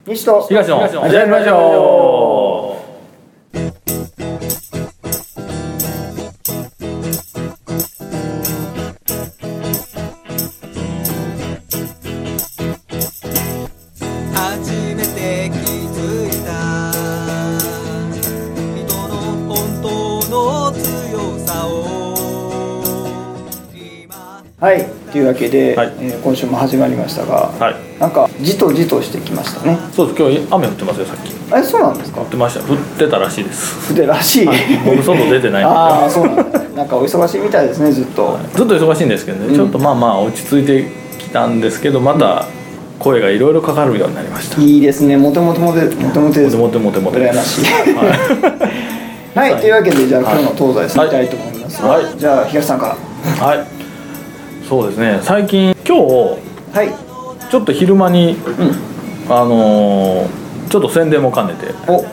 西と東のアジアンラジオ。 初めて気づいた人の本当の強さをはい、というわけで、 はい今週も始まりましたが、 はい。 なんかじとじとしてきましたね。 そうです。今日雨降ってますよ。さっき降そうなんですか。 ってました。降ってたらしいです。 筆らしい、 僕外出てないんでああ、そうなんだ。なんかお忙しいみたいですね、ずっと。 ずっと忙しいんですけどね、ちょっとまあまあ落ち着いてきたんですけど、また声がいろいろかかるようになりました。 いいですね、モテモテモテモテモテです。 モテモテモテ羨ましい。はい、というわけでじゃあ今日の東西進みたいと思いますが、 はいじゃあ東さんからはい。そうですね。最近今日はい、 ちょっと昼間に、ちょっと宣伝も兼ねてお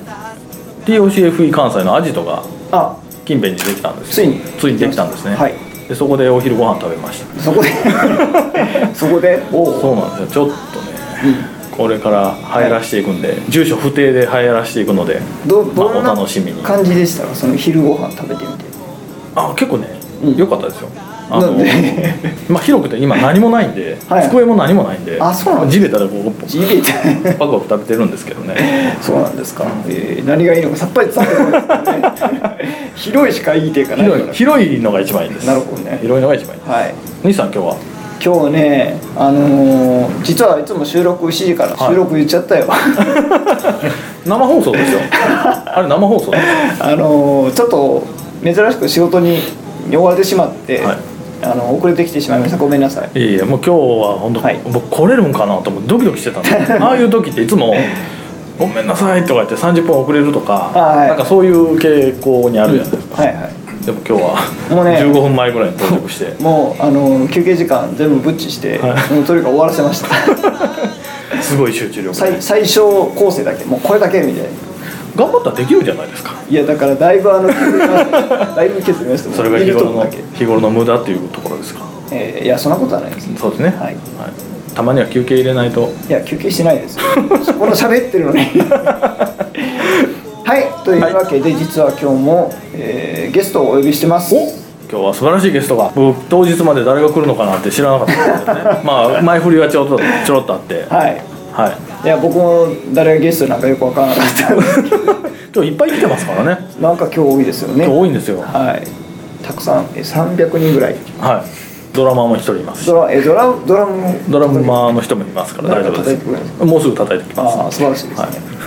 TOCFE 関西のアジトがあ近辺にできたんです。 ついにできたんですね。 はい、 でそこでお昼ご飯食べました。 そこでそこでそうなんですよ。ちょっとね、これから入らしていくんで、住所不定で入らしていくので、 どおんな楽しみに。 感じでしたか、その昼ご飯食べてみて。 結構ね、良かったですよ。 なんでまあ広くて今何もないんで、 はい机も何もないんで、 そうなんです地べたでこう地べたパクパク食べてるんですけどね。 そうなんですか、何がいいのかさっぱり伝わってこないですよね。広いしかいいっていうかないから広いのが一番いいです。 なるほどね、 広いのが一番いいです。 はい、 西さん今日は今日ね、実はいつも収録7時から収録言っちゃったよ、 生放送ですよ。あれ生放送です。 ちょっと珍しく仕事に追われてしまって、 はい、 遅れてきてしまいました。ごめんなさい。 いやもう今日は本当、僕来れるんかなと思ってドキドキしてたんですよ。ああいう時っていつもごめんなさいとか言って30分遅れるとか、なんかそういう傾向にあるじゃないですか。 はいはい。 でも今日はもうね 15分前ぐらいに到着してもう休憩時間全部ブッチして、もうとにかく終わらせました。 すごい集中力で最小構成だけ、もうこれだけみたいな。 頑張ったらできるじゃないですか。 いやだからだいぶだいぶ削りました。 それが日頃の無駄っていうところですか。 いやそんなことはないですね。 そうですね、 はい、 たまには休憩入れないと。 いや休憩してないですよ。この喋ってるのに。はい、というわけで、実は今日も、ゲストをお呼びしてます。 今日は素晴らしいゲストが、僕当日まで誰が来るのかなって知らなかったんですけどね。まあ前振りはちょろっとあって、 はいはい、 いや僕も誰がゲストなんかよく分からなかったんですけど今日いっぱい来てますからね。 なんか今日多いですよね。 今日多いんですよ。 はい、たくさん300人ぐらい。 はい、ドラマーも一人いますし、 ドラマーの人もいますから大丈夫です。もうすぐ叩いてきます。 素晴らしいですね。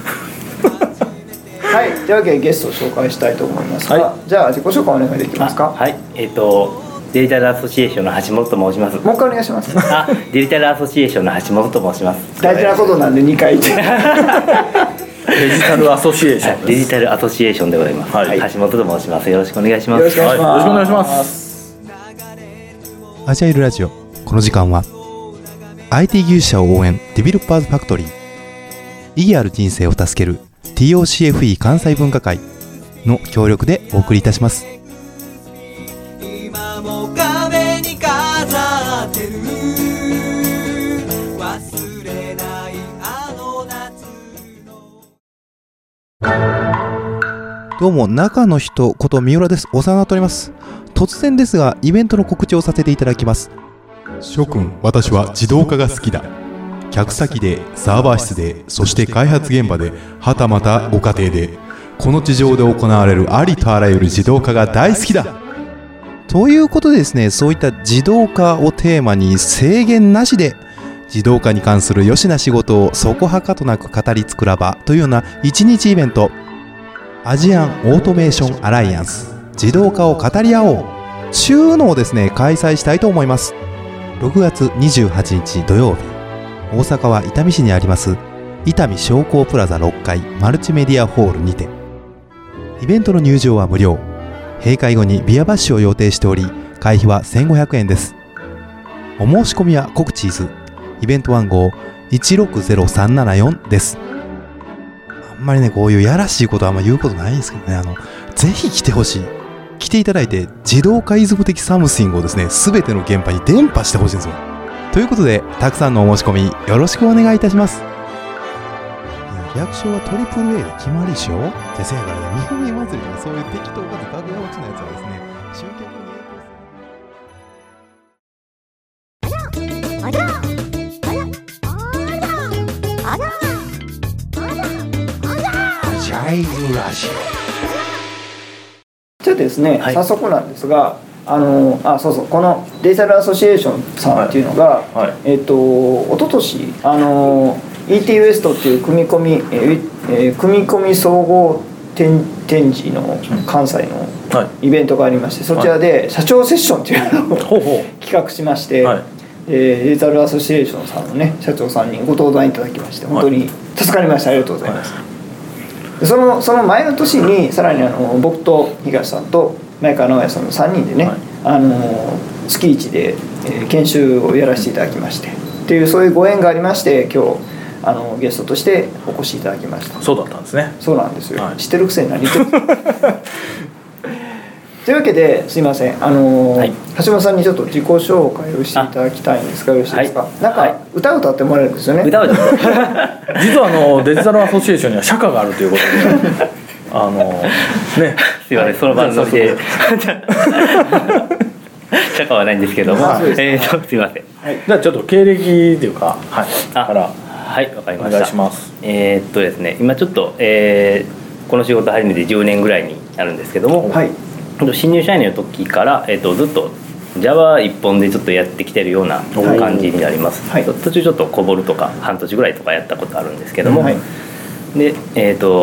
はい、というわけでゲストを紹介したいと思いますが、じゃあ自己紹介お願いできますか。 はい、デジタルアソシエーションの橋本と申します。 もう一回お願いします。 デジタルアソシエーションの橋本と申します。 大事なことなんで2回言って。 デジタルアソシエーションです。 デジタルアソシエーションでございます。はい、橋本と申します。よろしくお願いします。 よろしくお願いします。 よろしくお願いします。 アジャイルラジオ、この時間は IT 技術者を応援デベロッパーズファクトリー、意義ある人生を助ける TOCFE 関西文化会の協力でお送りいたします。 今も壁に飾ってる忘れないあの夏の。 どうも、中の人こと三浦です。お世話になっております。突然ですがイベントの告知をさせていただきます。諸君、私は自動化が好きだ。客先で、サーバー室で、そして開発現場で、はたまたご家庭で、この地上で行われるありとあらゆる自動化が大好きだ。ということでですね、そういった自動化をテーマに制限なしで自動化に関するよしな仕事をそこはかとなく語りつくらばというような一日イベント、アジアンオートメーションアライアンス自動化を語り合おうちゅうのをですね開催したいと思います。6月28日土曜日、大阪は伊丹市にあります伊丹商工プラザ6階マルチメディアホールにて、イベントの入場は無料、閉会後にビアバッシュを予定しており、会費は1500円です。お申し込みはコクチーズ、イベント番号160374です。あんまりねこういうやらしいことはあんま言うことないんですけどね、ぜひ来てほしい。来ていただいて自動化イズム的サムシングをですね全ての現場に伝播してほしいんですよ。ということでたくさんのお申し込みよろしくお願いいたします。 略称はトリプル A で決まり賞せやからね、日本祭りとかそういう適当かつ楽屋落ちのやつはですね、集客に影響する。ジャイズラジオ。じゃあですね、 はい、 早速なんですが、そうそう、このデジタルアソシエーションさんっていうのが、はい、一昨年ET ウエストっていう組み込み総合展示の関西のイベントがありまして、そちらで社長セッションっていうのを企画しまして、デジタルアソシエーションさんのね社長さんにご登壇いただきまして本当に助かりました。ありがとうございます。その前の年にさらに僕と東さんと前川直哉さんの3人でね、月1で研修をやらせていただきましてっていう、そういうご縁がありまして今日ゲストとしてお越しいただきました。 そうだったんですね。 そうなんですよ、知ってるくせに何言ってるというわけですいません、橋本さんにちょっと自己紹介をしていただきたいんですがよろしいですか。なんか歌ってもらえるんですよね。 歌実はデジタルアソシエーションには社歌があるということでね、 すいません、その番組で社歌はないんですけども、すいません、 じゃあちょっと経歴っていうか、からはい、わかりました。 お願いします。 ですね、今ちょっと、この仕事始めて10年ぐらいになるんですけども、新入社員の時から、ずっと Java 一本でちょっとやってきてるような感じになります。途中ちょっとコボルとか半年ぐらいとかやったことあるんですけども、でデジタル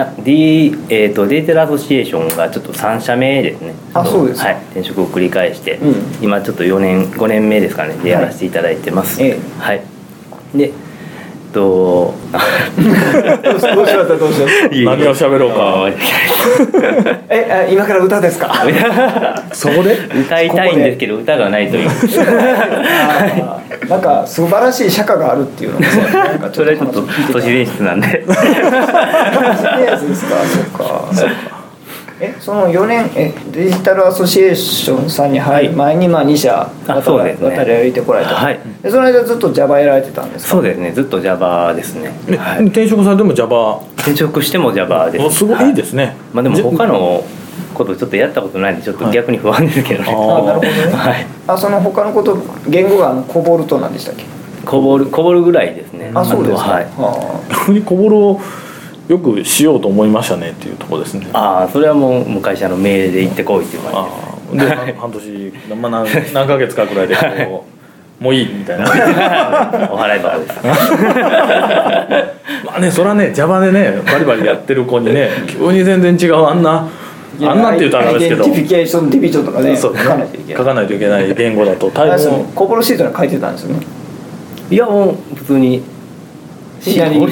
アソシエーションがちょっと3社目ですね。 そうです、 転職を繰り返して、今ちょっと5年目ですかねでやらせていただいてます。でどうしました何を喋ろうか今から歌ですかそこで歌いたいんですけど歌がないというなんか素晴らしい社歌があるっていうのもそれはちょっと都市伝説なんで都市伝説ですか。そうかその4年デジタルアソシエーションさんに入る前に2社渡り歩いてこられた、その間ずっと Java やられてたんですか。 そうですね、ずっと Java ですね。 転職されても Java。 転職しても Java です。 すごいいいですね。 でも他のことちょっとやったことないんでちょっと逆に不安ですけどね。 なるほどね。その他のこと言語がコボルトなんでしたっけ。 コボルぐらいですね。 そうですか。 逆にコボルをよくしようと思いましたねっていうところですね。 それはもう会社の命令で行ってこいっていう感じで半年、何ヶ月かくらいでもういいみたいなお払い箱ですそれはね Java でねバリバリやってる子にね急に全然違うあんなって言ったらあれですけど、 アイデンティフィケーションディビジョンとかね書かないといけない言語だと大変。 コボルシートに書いてたんですよね。 いやもう普通に画面で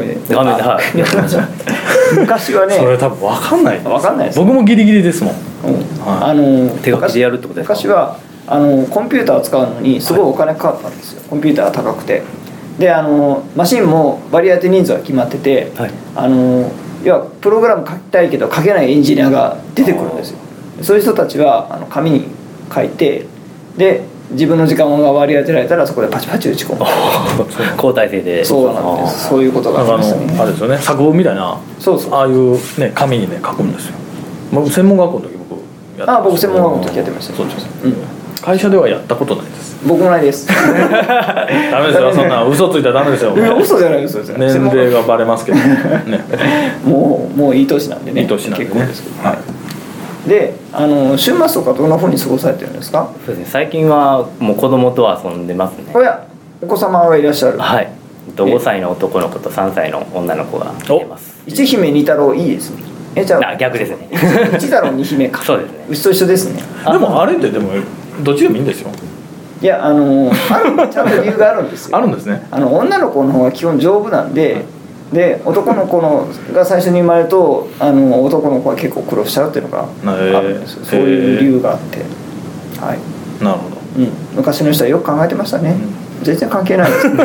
昔はねそれ多分分かんないです。 僕もギリギリですもん。 手書きでやるってことですか。 昔はコンピューターを使うのにすごいお金かかったんですよ。コンピューターが高くてでマシンも割り当て人数が決まってて、要はプログラム書きたいけど書けないエンジニアが出てくるんですよ。そういう人たちは紙に書いてで自分の時間が割り当てられたらそこでパチパチ打ち込む交代制で。 そうなんです。そういうことがありましたね。 あれですよね、作文みたいなああいうね紙にね書くんですよ。専門学校の時僕やってました。 僕専門学校の時やってました。 そうです。会社ではやったことないです。 僕もないです。 ダメですよ、そんな嘘ついたらダメですよ。 嘘じゃないですよ。 年齢がバレますけどね。 もういい年なんでね。 いい年なんでね。 結構ですけど。で週末とかどんな風に過ごされてるんですか。 そうですね、最近はもう子供と遊んでますね。 お子様がいらっしゃる。 はい、5歳の男の子と3歳の女の子がいます。 一姫二太郎いいですね。じゃあ逆ですね。 一太郎二姫か。 そうですね、 うちと一緒ですね。 でもあれってでもどっちでもいいんですよ。 いやちゃんと理由があるんですよ。 あるんですね。 女の子の方が基本丈夫なんで男の子が最初に生まれると男の子は結構苦労しちゃうっていうのがあるんですよ。そういう理由があって、はい。 なるほど。 昔の人はよく考えてましたね。全然関係ないです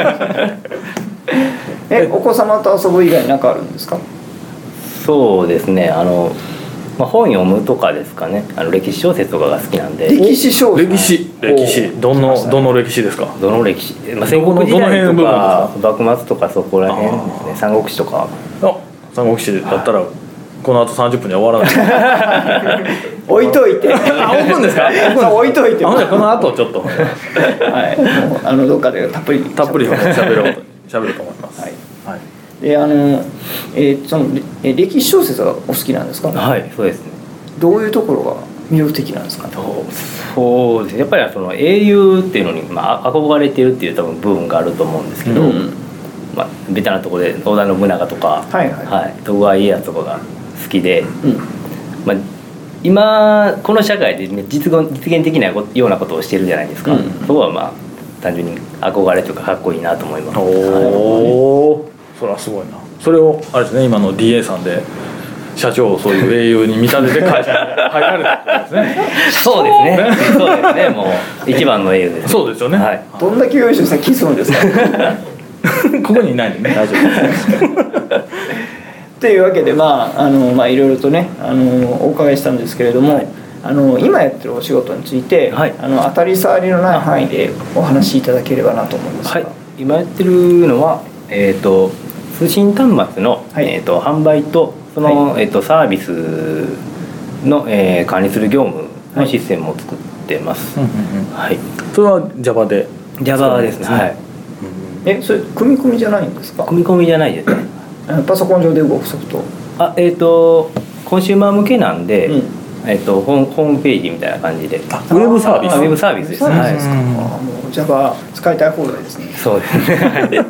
お子様と遊ぶ以外に何かあるんですか。 そうですね、本読むとかですかね。歴史小説とかが好きなんで。 歴史小説。 歴史歴史どの歴史ですか？ どの歴史、戦国時代とか幕末とかそこら辺ですね。三国志とか。 三国志だったらこの後30分には終わらない。 置いといて。 置くんですか？ 置いといて。 じゃあこの後ちょっとはい。もうどっかでたっぷり喋ると思います。 はい。でその歴史小説がお好きなんですか？ はい、そうですね。 どういうところが魅力的なんですか？ そうですね。やっぱりその英雄っていうのに憧れてるっていう多分部分があると思うんですけど、ベタなところで織田信長とか、徳川家康とかが好きで、今この社会で、ね、実現できないようなことをしてるじゃないですか。そこは単純に憧れというかかっこいいなと思います。 それはすごいな。それをあれですね、今の DA さんで社長をそういう英雄に見立てて会社に入られたんですね。 そうですね。そうですね。もう一番の英雄です。 そうですよね。はい。 どんだけ用意したらキスんですか？ ここにいないんでね、大丈夫です。 というわけでいろいろとねお伺いしたんですけれども、今やってるお仕事について、当たり障りのない範囲でお話しいただければなと思いますが、 今やってるのは、通信端末の、販売とその、サービスの、管理する業務のシステムを作ってます。 それは Java で Java ですね。はい。 それ組み込みじゃないんですか？ 組み込みじゃないですね。 パソコン上で動くソフト。 コンシューマー向けなんで、ホームページみたいな感じで。ウェブサービス。 ウェブサービスですね。 もう Java 使いたい放題ですね。 そうですね。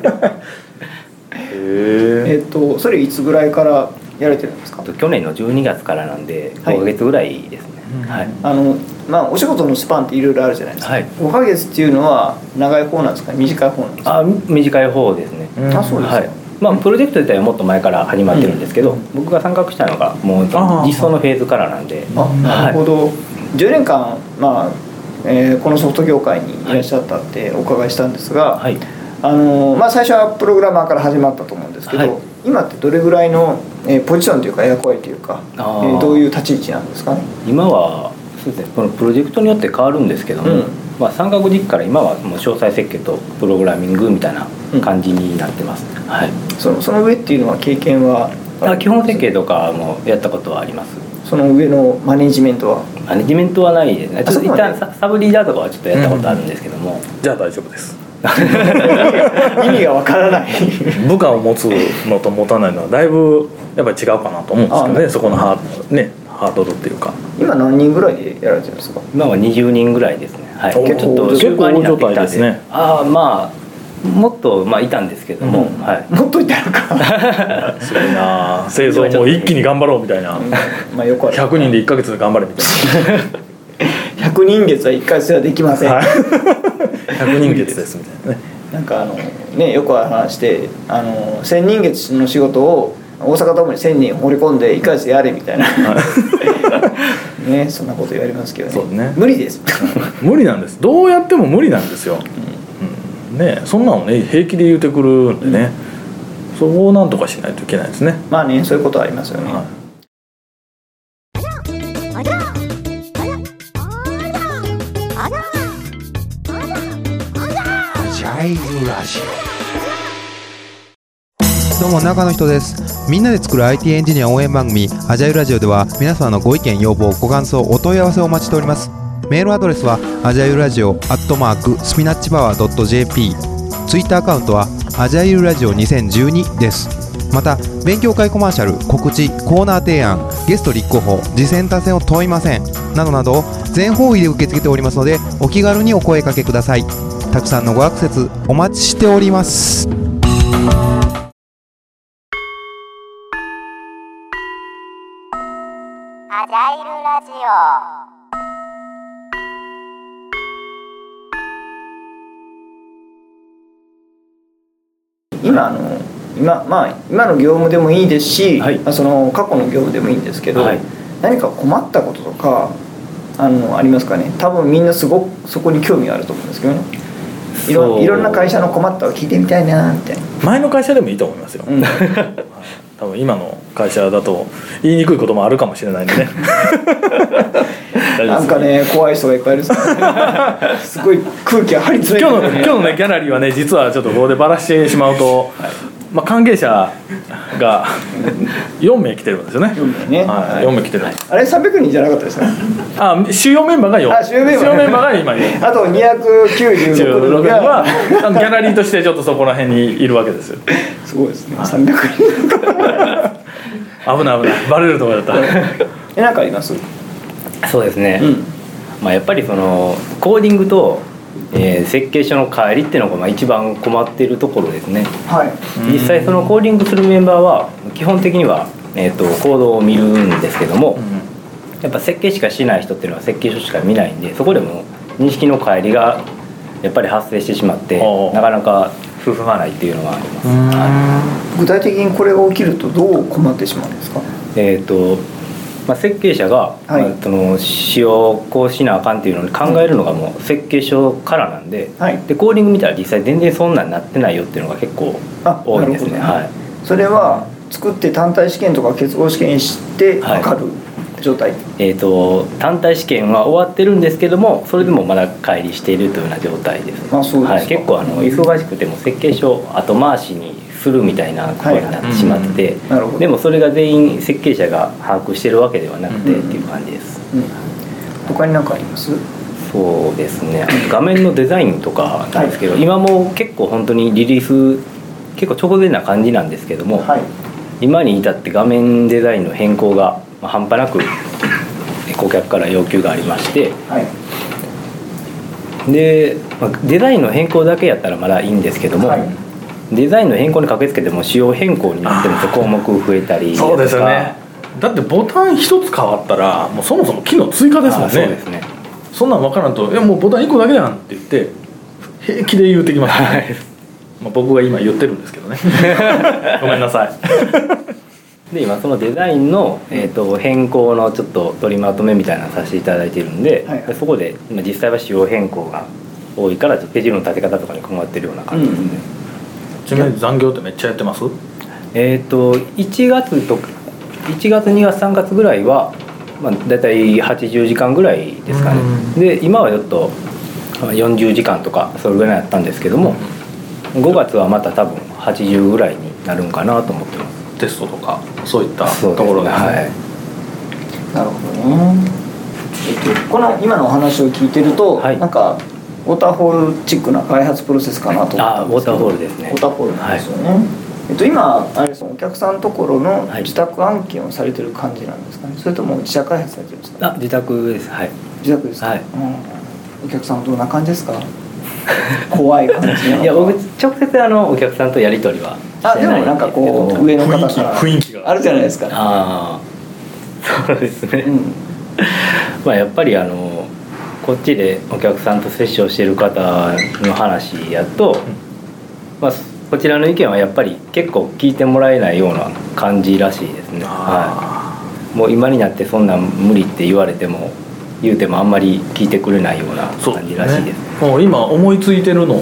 それいつぐらいからやられてるんですか？ 去年の12月からなんで5ヶ月ぐらいですね。 お仕事のスパンっていろいろあるじゃないですか。5ヶ月っていうのは長い方なんですか？短い方なんですか？ 短い方ですね。 そうですか。 プロジェクト自体はもっと前から始まってるんですけど、僕が参画したのがもう実装のフェーズからなんで。 なるほど。10年間このソフト業界にいらっしゃったってお伺いしたんですが、最初はプログラマーから始まったと思うんですけど、今ってどれぐらいのポジションというか役割というか、どういう立ち位置なんですかね？ 今はそうですね、このプロジェクトによって変わるんですけども、参画時期から今はもう詳細設計とプログラミングみたいな感じになってます。 その上っていうのは経験は基本設計とかもやったことはあります。 その上のマネジメントはないですね。一旦サブリーダーとかはちょっとやったことあるんですけども、 じゃあ大丈夫です。 意味がわからない。 部下を持つのと持たないのはだいぶやっぱり違うかなと思うんですけどね。そこのハードルっていうか。 今何人ぐらいでやられてるんですか？ 今は20人ぐらいですね。 ちょっと結構大所帯ですね。 もっといたんですけども、 もっといたのか。 すごいな。製造も一気に頑張ろうみたいな。100人で1ヶ月で頑張れみたいな。100人月は1ヶ月ではできません。 100人月ですみたいなね。 なんかよく話して1000人月の仕事を大阪ドームに1000人放り込んで1ヶ月やれみたいなね、そんなこと言われますけどね。無理です。 無理なんです。どうやっても無理なんですよ。そんなのね平気で言うてくるんでね、そこをなんとかしないといけないですね。 そういうことはありますよね。 どうも中の人です。みんなで作る IT エンジニア応援番組アジャイルラジオでは皆様のご意見要望ご感想お問い合わせをお待ちしております。メールアドレスはアジャイルラジオ@spinachpower.jp、 ツイッターアカウントはアジャイルラジオ2012です。また勉強会コマーシャル、告知、コーナー提案、ゲスト立候補、次戦他戦を問いませんなどなど全方位で受け付けておりますのでお気軽にお声掛けください。たくさんのごアクセスお待ちしております。 アジャイルラジオ。 今の業務でもいいですし、その過去の業務でもいいんですけど、何か困ったこととかありますかね？多分みんなすごくそこに興味があると思うんですけどね。いろんな会社の困ったを聞いてみたいなみたいな。 前の会社でもいいと思いますよ。多分今の会社だと言いにくいこともあるかもしれないんでね。 なんかね怖い人がいっぱいいるすごい空気が張り詰めてる、 今日のねギャラリーはね実はちょっとここでバラしてしまうと、関係者が4名来てるんですよね。 4名ね、 はい、4名来てる。 あれ300人じゃなかったですか？ 主要メンバーが4。 主要メンバーが今あと296人がギャラリーとしてちょっとそこら辺にいるわけですよ。 すごいですね、300人危ないバレるところだった何かあります？ そうですね、やっぱりそのコーディングと、設計書の帰りっていうのが一番困っているところですね。 はい、 実際そのコーディングするメンバーは基本的には、コードを見るんですけども、やっぱ設計しかしない人っていうのは設計書しか見ないんで、そこでも認識の乖離がやっぱり発生してしまってなかなか進まないっていうのがあります。 具体的にこれが起きるとどう困ってしまうんですか？ 設計者が、その仕様こうしなあかんっていうのに考えるのがもう設計書からなんで、でコーディング見たら実際全然そんなになってないよっていうのが結構多いんですね。 それは作って単体試験とか結合試験して分かる状態？ 単体試験は終わってるんですけども、それでもまだ乖離しているというような状態です。 そうですか。 結構忙しくても設計書後回しにするみたいなことになってしまって、でもそれが全員設計者が把握してるわけではなくてっていう感じです。 他に何かあります？ そうですね、画面のデザインとかなんですけど、今も結構本当にリリース結構直前な感じなんですけども、今に至って画面デザインの変更が半端なく顧客から要求がありまして、で、デザインの変更だけやったらまだいいんですけども、デザインの変更に駆けつけても仕様変更になっても項目増えたりそうですよね。だってボタン一つ変わったらもうそもそも機能追加ですもんね。 そうですね。 そんなん分からんともうボタン1個だけやんって言って平気で言うてきます、僕が今言ってるんですけどねごめんなさいで今そのデザインの、変更のちょっと取りまとめみたいなのさせていただいているんで、そこで実際は仕様変更が多いから手順の立て方とかに困ってるような感じですね。 ちなみに残業ってめっちゃやってます？ 1月と1月2月3月ぐらいは、だいたい80時間ぐらいですかね。で今はちょっと40時間とかそれぐらいやったんですけども、5月はまた多分80ぐらいになるんかなと思ってます。 テストとかそういったところですね。 なるほどね。この今のお話を聞いてると、なんかウォーターホールチックな開発プロセスかなと思ったんですけど。 ウォーターホールですね。 ウォーターホールなんですよね。今あれです、お客さんのところの自宅案件をされてる感じなんですかね。それとも自社開発されてるんですか？ 自宅です。 自宅ですか。お客さんどんな感じですか？怖い感じ。 いや僕直接お客さんとやり取りはしてないんですけど、 でもなんかこう上の方から雰囲気があるじゃないですか。 そうですね。やっぱりこっちでお客さんと接触している方の話やと、こちらの意見はやっぱり結構聞いてもらえないような感じらしいですね。もう今になってそんなん無理って言われても言うてもあんまり聞いてくれないような感じらしいです。 もう今思いついてるのって、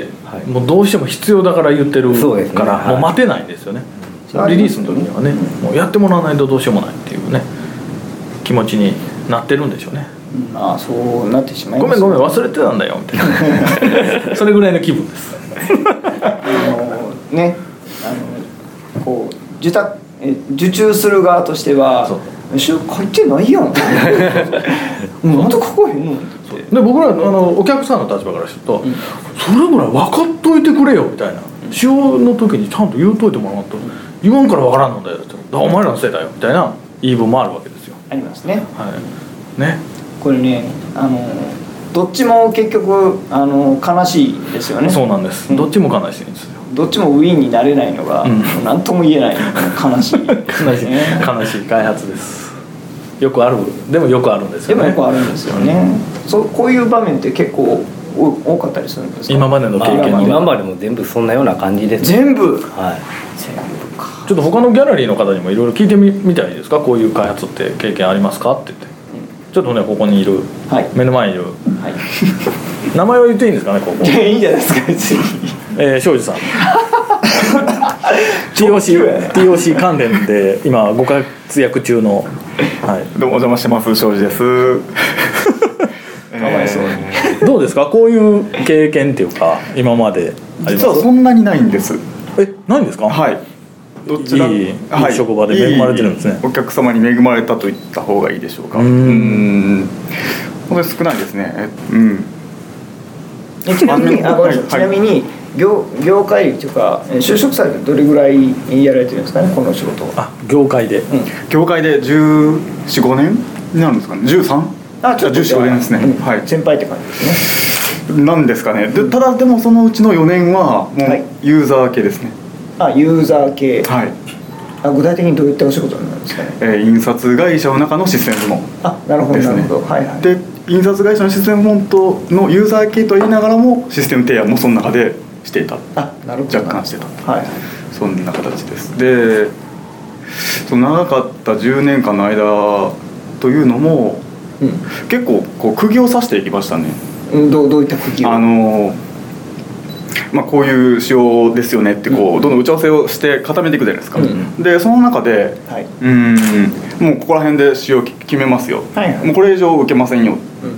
もうどうしても必要だから言ってるから、もう待てないんですよね。リリースの時にはね、もうやってもらわないとどうしようもないっていうね気持ちになってるんでしょうね。 そうなってしまいます。 ごめん忘れてたんだよみたいなそれぐらいの気分ですね、こう受注する側としては書いてないやんまた書かへんので僕らお客さんの立場からすると、それぐらい分かっといてくれよみたいな、使用の時にちゃんと言うといてもらわんと言わんから分からんのだよって、お前らのせいだよみたいな言い分もあるわけですよ。 ありますね。 これねどっちも結局悲しいですよね。 そうなんです、どっちも悲しいんですよ。 どっちもウィンになれないのが何とも言えない悲しい悲しい開発です。よくあるでもよくあるんですよね。 でもよくあるんですよね。こういう場面って結構多かったりするんですか？ 今までの経験今までも全部そんなような感じです。 全部か。 ちょっと他のギャラリーの方にもいろいろ聞いてみたいですか？こういう開発って経験ありますかって言って、ちょっとねここにいる、目の前にいる、名前は言っていいんですかね？ここいいんじゃないですか別に。 庄司さん TOC 関連で今ご活躍中の、はい、 どうもお邪魔してます庄司です。 かわいそうに。 どうですかこういう経験っていうか今まであります？ 実はそんなにないんです。 ないんですか？ はい。どちらいい職場で恵まれてるんですね。 お客様に恵まれたと言った方がいいでしょうか。本当に少ないですね。 ちなみに業界というか就職されてどれぐらいやられてるんですかねこの仕事は。 業界で、 業界で14、15年になるんですかね。13？ ちょっと 14年ですね。はい。 先輩って感じですね。 なんですかね。でただでもそのうちの4年はもうユーザー系ですね。 ユーザー系。 はい。 具体的にどういったお仕事なんですかね。 印刷会社の中のシステム部門ですね。 なるほど。はいはい。 で印刷会社のシステム部門とのユーザー系と言いながらもシステム提案もその中でしていた。 なるほど。 若干してた。 はい。 そんな形です。でその長かった10年間の間というのも、結構こう釘を刺していきましたね。 どういった釘を？ こういう仕様ですよねってこうどんどん打ち合わせをして固めていくじゃないですか。でその中で、もうここら辺で仕様決めますよ。もうこれ以上受けませんよ。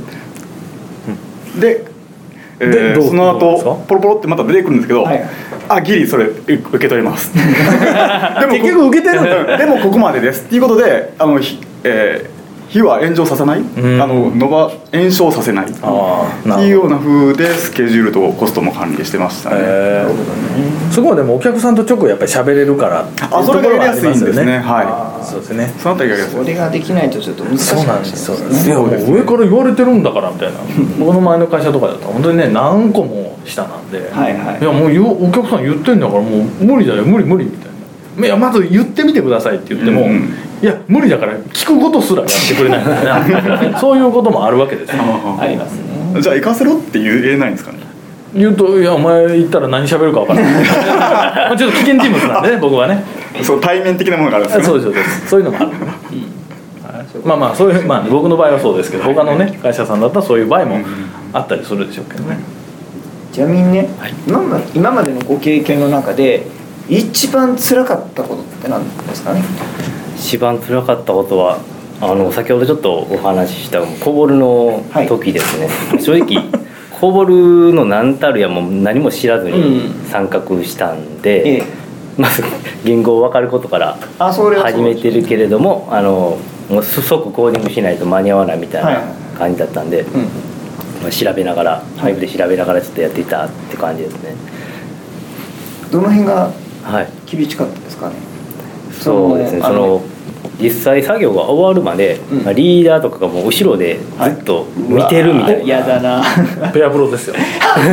でその後ポロポロってまた出てくるんですけど、ギリそれ受け取ります。でも結局受けてるんだ。 でもここまでですっていうことで火は炎上させない、炎症させないっていうような風でスケジュールとコストも管理してましたね。 そこはでもお客さんと直やっぱり喋れるからそれがやりやすいんですね。はい。 そうですね。 そのあたりがやりやすい。 それができないとちょっと難しい。そうなんですよね。 いやもう上から言われてるんだからみたいな。僕の前の会社とかだと本当にね何個も下なんで、いやもうお客さん言ってんだからもう無理だよ無理みたいな。いやまず言ってみてくださいって言っても、いや無理だから聞くことすらやってくれないみたいなそういうこともあるわけですよ。 ありますね。 じゃあ行かせろって言えないんですかね。 言うといやお前言ったら何喋るか分からないちょっと危険人物なんでね僕はね。 そう対面的なものがあるんですね。 そうですそういうのもある、そういう僕の場合はそうですけど他のね会社さんだったらそういう場合もあったりするでしょうけどね。 ちなみにね、今までのご経験の中で一番辛かったことって何ですかね。 一番辛かったことは先ほどちょっとお話ししたコボルの時ですね、正直コボルの何たるやも何も知らずに参画したんで、まず言語を分かることから始めてるけれどももう即コーディングしないと間に合わないみたいな感じだったんで、調べながらウェブで調べながらちょっとやっていたって感じですね。 どの辺が厳しかったですかね。 そうですね。実際作業が終わるまで、リーダーとかがもう後ろでずっと見てるみたいな。 嫌だな。 ペアプロですよ。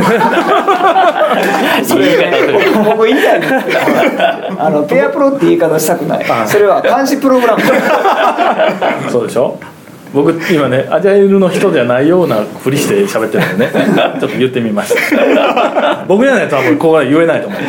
僕言いたいんですけど、ペアプロって言い方したくない。それは監視プログラム。 そうでしょ。僕今ねアジャイルの人じゃないようなふりして喋ってるのでねちょっと言ってみました。僕じゃないと多分ここは言えないと思う。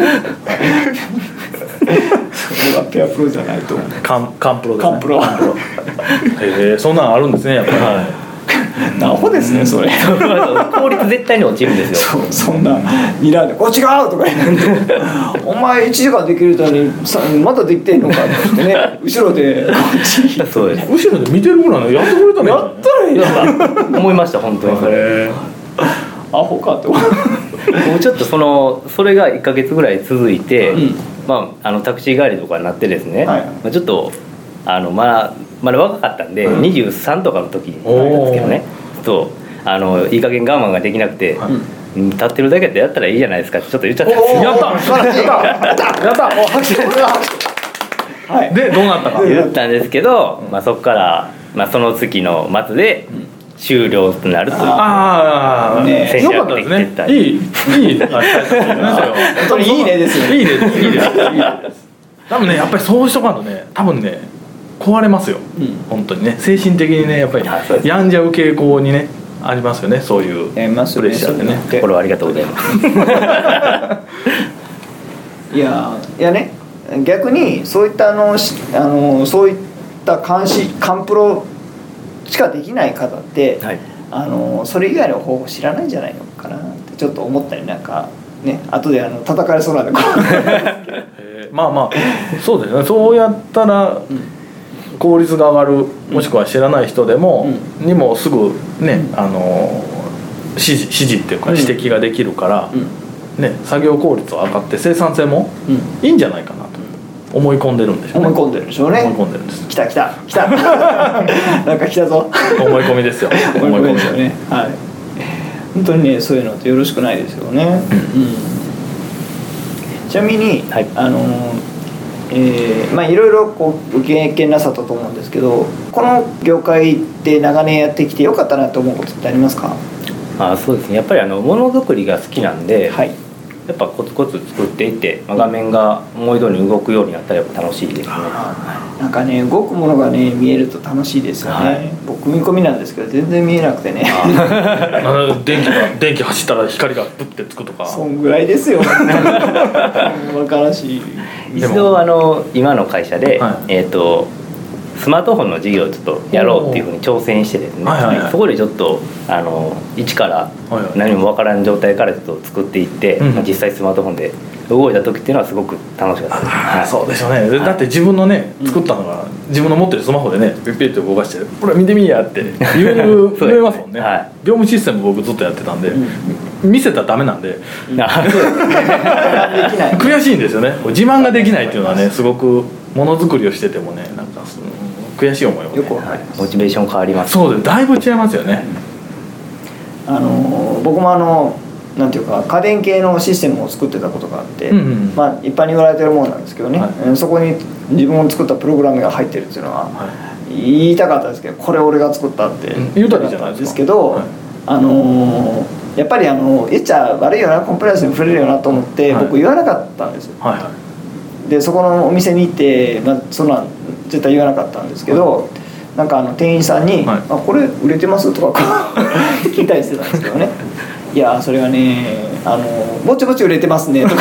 それはペアプロじゃないと思う。 カンプロですね。へえそんなんあるんですねやっぱり。 アホですねそれ。 効率絶対に落ちるんですよ。 そんなミラーで「こっちが!」とか言って「お前1時間できるのにまだできてんのか」ってね後ろでこっちそうです。 後ろで見てるぐらいのやってくれたね。 やったらいいやん思いました本当にそれ。 アホかって思う。 もうちょっとそれが1ヶ月ぐらい続いて、タクシー帰りとかになってですね、ちょっとまだ若かったんで、23とかの時なんですけどね、いい加減我慢ができなくて、立ってるだけでやったらいいじゃないですかってちょっと言っちゃったんですよ。 やったでどうなったか言ったんですけど、そこから、その月の末で終了となるという。よかったですね。いい本当にいいねですよ。 いいです多分ねやっぱりそうしとかんとね多分ね壊れますよ、本当にね精神的にねやっぱり病んじゃう傾向にねありますよねそういうプレッシャーでね。 心はありがとうございます。 いやね逆にそういったそういったカンプロしかできない方って、それ以外の方法知らないんじゃないのかなってちょっと思ったりなんかね後で叩かれそうなんでで、まあそうですね。そうやったら効率が上がる、もしくは知らない人でも、にもすぐね、指示っていうか指摘ができるから、ね、作業効率は上がって生産性もいいんじゃないかなと思い込んでるんでしょうね。 思い込んでるでしょうね。 思い込んでるんです。 来たなんか来たぞ。 思い込みですよ。 思い込みですよね。はい。本当にね、そういうのってよろしくないですよね。ちなみに、はい、いろいろこう経験なさったと思うんですけど、この業界で長年やってきてよかったなと思うことってありますか？ そうですね。やっぱりものづくりが好きなんで、 はい、 やっぱコツコツ作っていって、画面が思い通りに動くようになったらやっぱ楽しいですね。 なんかね、動くものがね見えると楽しいですよね。はい、僕組み込みなんですけど全然見えなくてね。 電気走ったら光がプッてつくとか。 そんぐらいですよ。バカらしい。 一度今の会社で、はい、スマートフォンの事業をちょっとやろうっていうふうに挑戦してですね、そこでちょっと一から何もわからん状態からちょっと作っていって、実際スマートフォンで動いた時っていうのはすごく楽しかったです。 はい、そうでしょうね。だって自分のね作ったのが自分の持ってるスマホでねピッピッと動かして「これ見てみや」って言えますもんね。はい、業務システム僕ずっとやってたんで、見せたらダメなんで悔しいんですよね。自慢ができないっていうのはね、すごくものづくりをしててもね、なんか悔しい思いを、ね、 よくわかります。モチベーション変わります。 そうです。だいぶ違いますよね。 僕もなんていうか家電系のシステムを作ってたことがあって、一般に言われてるものなんですけどね、はい、そこに自分を作ったプログラムが入ってるっていうのは、言いたかったですけど、これ俺が作ったって言うたらいいじゃないですか。 ですけど、やっぱり言っちゃ悪いよな、コンプライアンスに触れるよなと思って、僕言わなかったんですよ。でそこのお店に行って、そんなん絶対言わなかったんですけど、なんか店員さんに「これ売れてます?」とか聞いたりしてたんですけどね「いやそれはねぼちぼち売れてますね」とか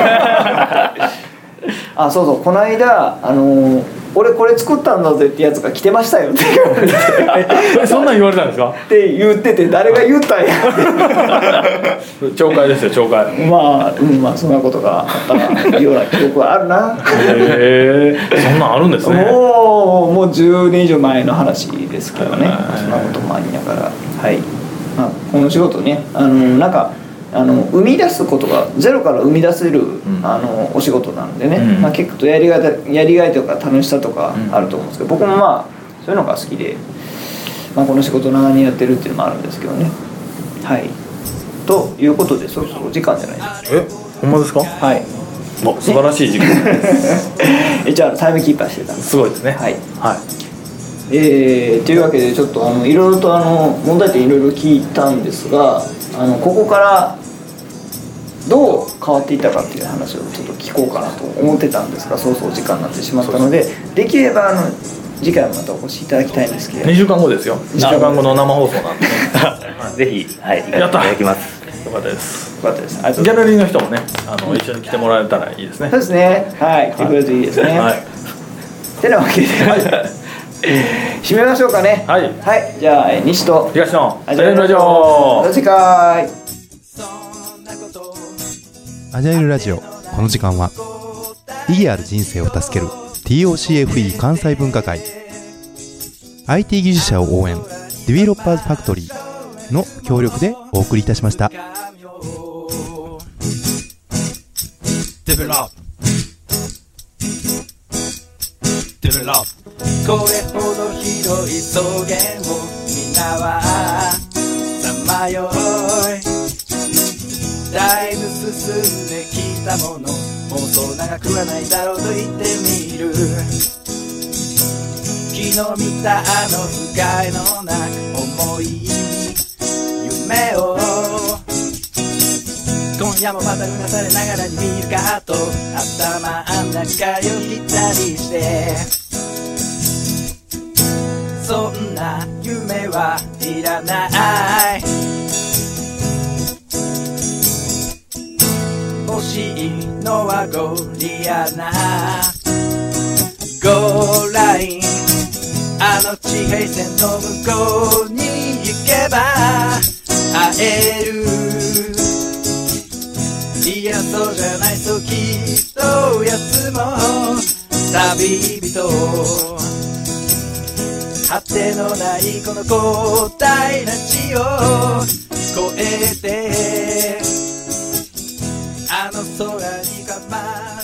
そうそう、この間俺これ作ったんだぜってやつが来てましたよって言われてそんなん言われたんですかって言ってて、誰が言ったんやって懲戒ですよ、懲戒。 そんなことがあったような記憶はあるな。 そんなんあるんですね。 もう10年以上前の話ですけどね、そんなこともありながら、はい、この仕事ね、なんか生み出すことがゼロから生み出せる、お仕事なのでね、結構やりがいとか楽しさとかあると思うんですけど、僕もそういうのが好きで、この仕事を長年やってるっていうのもあるんですけどね。はい、ということでそろそろお時間じゃないですか。 ほんまですか？ はい。 素晴らしい時間です一応タイムキーパーしてたんです。 すごいですね。 はい、はい。というわけでちょっといろいろと問題点いろいろ聞いたんですが、ここからどう変わっていったかっていう話をちょっと聞こうかなと思ってたんですが、そうそう時間になってしまったので、できれば次回またお越しいただきたいんですけど。 2週間後ですよ。2週間後の生放送なんで、ね、 ぜひ、はい、やったいただきます。 よかったです。 よかったです。 ギャラリーの人もね、一緒に来てもらえたらいいですね。 そうですね。はい、来てくれるといいですね。はい。てなわけで、締めましょうかね。はい。はい。じゃあ西と東のアジャイルラジオ。 また次回。 アジャイルラジオ、この時間は意義ある人生を助ける TOCFE 関西文化会、 IT 技術者を応援デベロッパーズファクトリーの協力でお送りいたしました。 これほど広い草原をみんなはさまよい、だいぶ進んできたもの、もうそう長くはないだろうと言ってみる。昨日見た風景の中、思い夢を今夜もまたうなされながらに見るかと、頭ん中よぎったりして、そんな夢はいらない、欲しいのはゴリアナゴーライン、地平線の向こうに行けば会える。いやそうじゃない、そうきっとやつも旅人果てのないこの広大な地を越えてあの空にかま